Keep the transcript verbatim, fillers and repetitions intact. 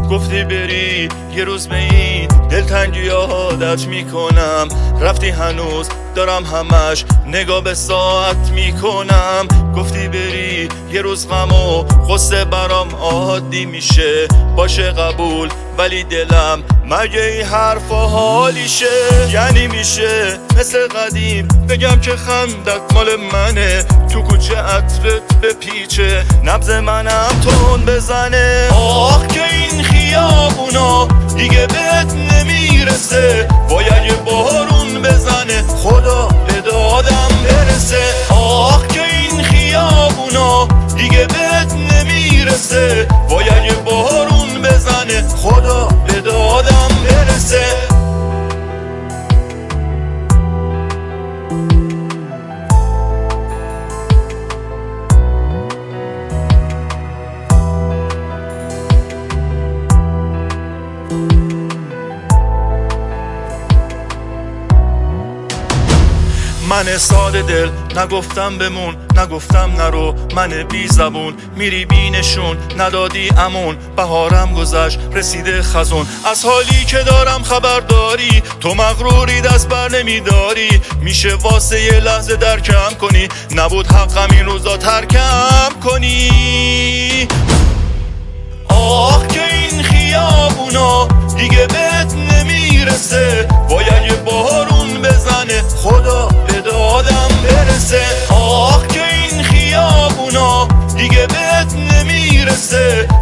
گفتی بری یه روز به این دلتنگی عادت میکنم، رفتی هنوز دارم همش نگاه به ساعت میکنم. گفتی بری یه روز غم و غصه برام عادی میشه، باشه قبول ولی دلم مگه این حرفا حالیشه؟ یعنی میشه مثل قدیم بگم که خندت مال منه، تو کوچه عطرت به پیچه نبض منم تون بزنه. آخ که این خیابونا دیگه بهت نمیرسه، باید یه بارون بزنه خدا به دادم برسه. آخ که این خیابونا دیگه بهت نمیرسه، باید یه بارون بزنه خدا به دادم برسه. من ساده دل نگفتم بمون، نگفتم نرو، من بی زبون میری بینشون ندادی امون. بهارم گذشت رسیده خزون، از حالی که دارم خبر داری، تو مغروری دست بر نمیداری. میشه واسه یه لحظه درکم کنی، نبود حقم این روزا ترکم کنی. آخ که این خیابونا دیگه بهت نمیرسه، باید یه بارون بزنه خدا به دادم برسه. آخ که این خیابونا دیگه بهت نمیرسه،